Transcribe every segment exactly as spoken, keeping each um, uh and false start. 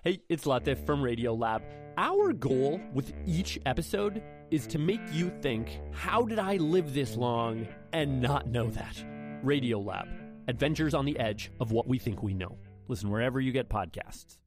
Hey, it's Latif from Radiolab. Our goal with each episode is to make you think, how did I live this long and not know that? Radiolab, adventures on the edge of what we think we know. Listen wherever you get podcasts.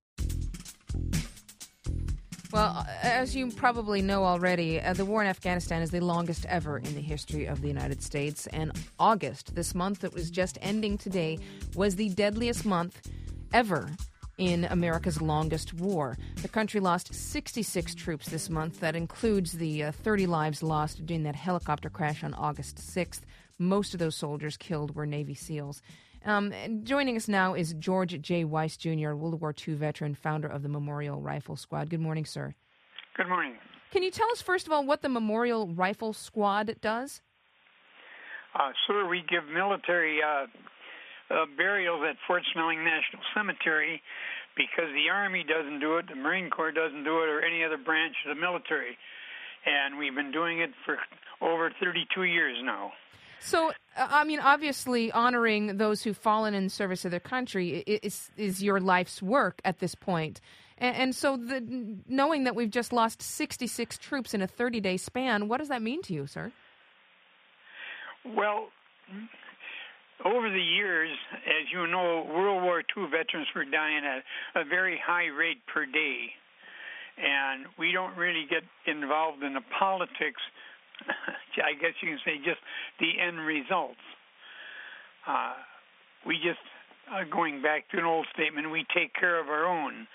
Well, as you probably know already, uh, the war in Afghanistan is the longest ever in the history of the United States. And August, this month that was just ending today, was the deadliest month ever in America's longest war. The country lost sixty-six troops this month. That includes the uh, thirty lives lost during that helicopter crash on August sixth. Most of those soldiers killed were Navy SEALs. Um, joining us now is George J. Weiss Junior, World War Two veteran, founder of the Memorial Rifle Squad. Good morning, sir. Good morning. Can you tell us, first of all, what the Memorial Rifle Squad does? Uh, sir, we give military uh, uh, burials at Fort Snelling National Cemetery because the Army doesn't do it, the Marine Corps doesn't do it, or any other branch of the military. And we've been doing it for over thirty-two years now. So, I mean, obviously, honoring those who've fallen in service of their country is is your life's work at this point. And, and so, the, knowing that we've just lost sixty-six troops in a thirty-day span, what does that mean to you, sir? Well, over the years, as you know, World War Two veterans were dying at a very high rate per day. And we don't really get involved in the politics. I guess you can say just the end results. Uh, we just, uh, going back to an old statement, we take care of our own.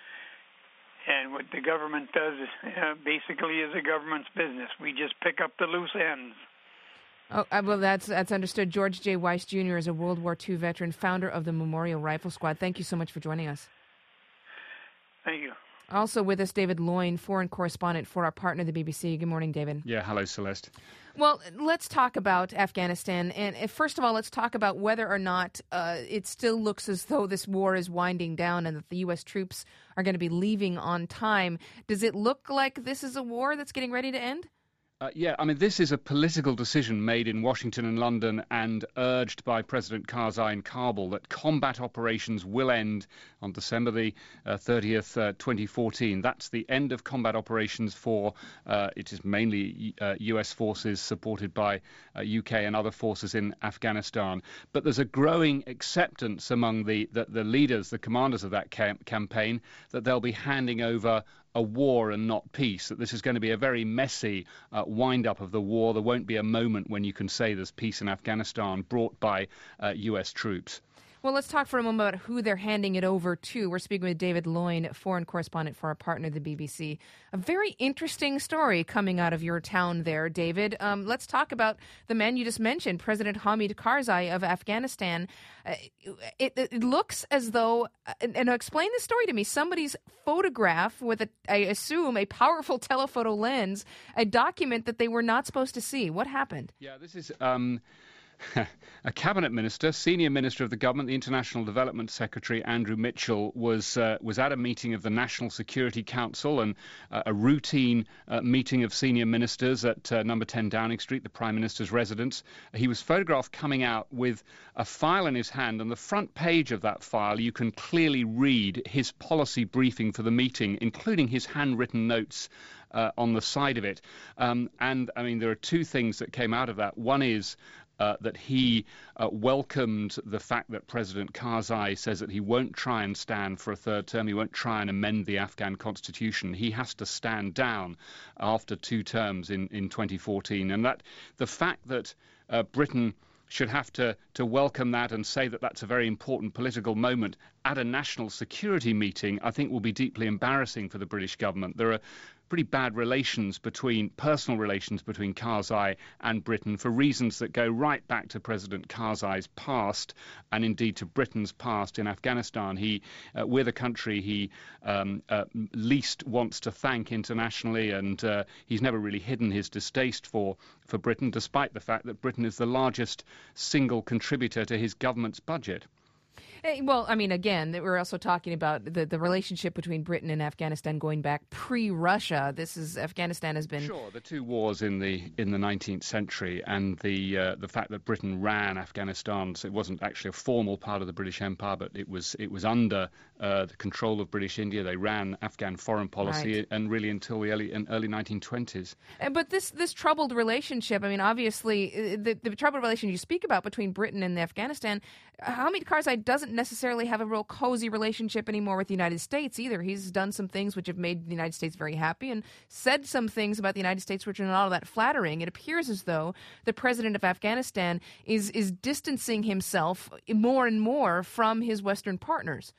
And what the government does is, uh, basically is the government's business. We just pick up the loose ends. Oh, well, that's that's understood. George J. Weiss Junior is a World War Two veteran, founder of the Memorial Rifle Squad. Thank you so much for joining us. Thank you. Also with us, David Loyne, foreign correspondent for our partner, the B B C. Good morning, David. Yeah, hello, Celeste. Well, let's talk about Afghanistan. And uh, first of all, let's talk about whether or not uh, it still looks as though this war is winding down and that the U S troops are going to be leaving on time. Does it look like this is a war that's getting ready to end? Uh, yeah, I mean, this is a political decision made in Washington and London and urged by President Karzai in Kabul that combat operations will end on December the uh, thirtieth, uh, twenty fourteen. That's the end of combat operations for, uh, it is mainly uh, U S forces supported by uh, U K and other forces in Afghanistan. But there's a growing acceptance among the, the, the leaders, the commanders of that camp- campaign, that they'll be handing over a war and not peace, that this is going to be a very messy uh, wind-up of the war. There won't be a moment when you can say there's peace in Afghanistan brought by uh, U S troops. Well, let's talk for a moment about who they're handing it over to. We're speaking with David Loyne, foreign correspondent for our partner, the B B C. A very interesting story coming out of your town there, David. Um, let's talk about the man you just mentioned, President Hamid Karzai of Afghanistan. Uh, it, it looks as though, and, and explain the story to me, somebody's photograph with, a, I assume, a powerful telephoto lens, a document that they were not supposed to see. What happened? Yeah, this is... Um... A cabinet minister, senior minister of the government, the International Development Secretary, Andrew Mitchell, was uh, was at a meeting of the National Security Council and uh, a routine uh, meeting of senior ministers at uh, number ten Downing Street, the Prime Minister's residence. He was photographed coming out with a file in his hand. On the front page of that file, you can clearly read his policy briefing for the meeting, including his handwritten notes uh, on the side of it. Um, and, I mean, there are two things that came out of that. One is Uh, that he uh, welcomed the fact that President Karzai says that he won't try and stand for a third term. He won't try and amend the Afghan constitution. He has to stand down after two terms in, in twenty fourteen. And that the fact that uh, Britain should have to, to welcome that and say that that's a very important political moment at a national security meeting, I think will be deeply embarrassing for the British government. There are pretty bad relations between, personal relations between Karzai and Britain for reasons that go right back to President Karzai's past and indeed to Britain's past in Afghanistan. He, uh, we're the country he um, uh, least wants to thank internationally, and uh, he's never really hidden his distaste for, for Britain, despite the fact that Britain is the largest single contributor to his government's budget. Well, I mean, again, we're also talking about the, the relationship between Britain and Afghanistan going back pre-Russia. This is Afghanistan has been sure the two wars in the in the nineteenth century, and the uh, the fact that Britain ran Afghanistan. So it wasn't actually a formal part of the British Empire, but it was it was under uh, the control of British India. They ran Afghan foreign policy, right. and really until the early in early nineteen twenties. But this this troubled relationship. I mean, obviously, the, the troubled relationship you speak about between Britain and Afghanistan. Hamid Karzai doesn't necessarily have a real cozy relationship anymore with the United States either. He's done some things which have made the United States very happy and said some things about the United States which are not all that flattering. It appears as though the president of Afghanistan is is distancing himself more and more from his Western partners.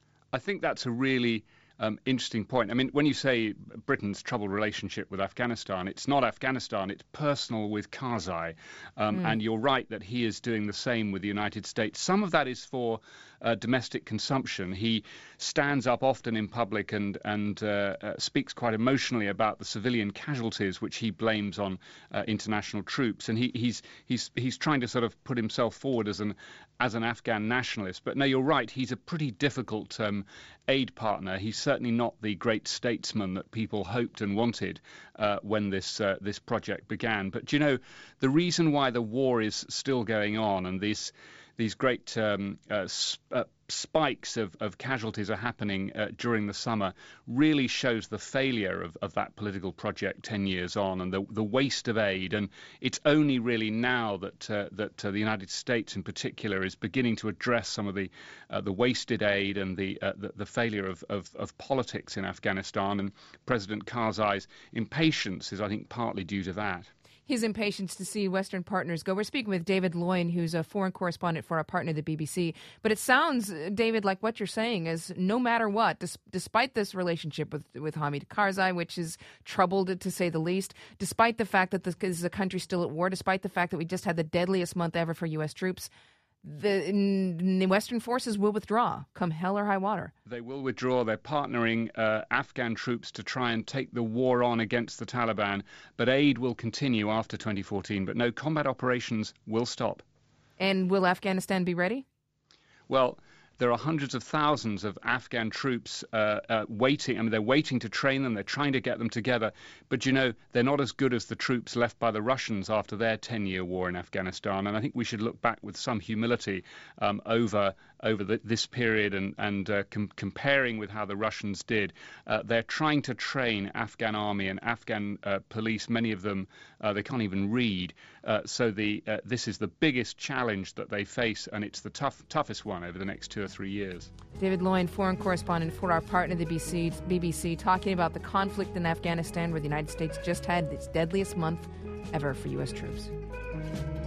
I think that's a really Um, interesting point. I mean, when you say Britain's troubled relationship with Afghanistan, it's not Afghanistan, it's personal with Karzai. Um, mm. And you're right that he is doing the same with the United States. Some of that is for uh, domestic consumption. He stands up often in public and, and uh, uh, speaks quite emotionally about the civilian casualties, which he blames on uh, international troops. And he, he's, he's, he's trying to sort of put himself forward as an, as an Afghan nationalist. But no, you're right, he's a pretty difficult um, aid partner. He's certainly not the great statesman that people hoped and wanted uh, when this uh, this project began. But you know, the reason why the war is still going on and these these great um, uh, sp- uh, spikes of, of casualties are happening uh, during the summer really shows the failure of, of that political project ten years on, and the, the waste of aid. And it's only really now that uh, that uh, the United States in particular is beginning to address some of the uh, the wasted aid and the, uh, the the failure of, of, of politics in Afghanistan. And President Karzai's impatience is, I think, partly due to that. His impatience to see Western partners go. We're speaking with David Loyne, who's a foreign correspondent for our partner, the B B C. But it sounds, David, like what you're saying is no matter what, dis- despite this relationship with, with Hamid Karzai, which is troubled to say the least, despite the fact that this is a country still at war, despite the fact that we just had the deadliest month ever for U S troops, the, the Western forces will withdraw, come hell or high water. They will withdraw. They're partnering uh, Afghan troops to try and take the war on against the Taliban. But aid will continue after twenty fourteen. But no, combat operations will stop. And will Afghanistan be ready? Well, there are hundreds of thousands of Afghan troops uh, uh, waiting. I mean, they're waiting to train them. They're trying to get them together. But, you know, they're not as good as the troops left by the Russians after their ten-year war in Afghanistan. And I think we should look back with some humility um, over over the, this period and, and uh, com- comparing with how the Russians did. Uh, they're trying to train Afghan army and Afghan uh, police. Many of them, uh, they can't even read. Uh, so the uh, this is the biggest challenge that they face, and it's the tough, toughest one over the next two or three years. David Loyne, foreign correspondent for our partner, the B B C, talking about the conflict in Afghanistan where the United States just had its deadliest month ever for U S troops.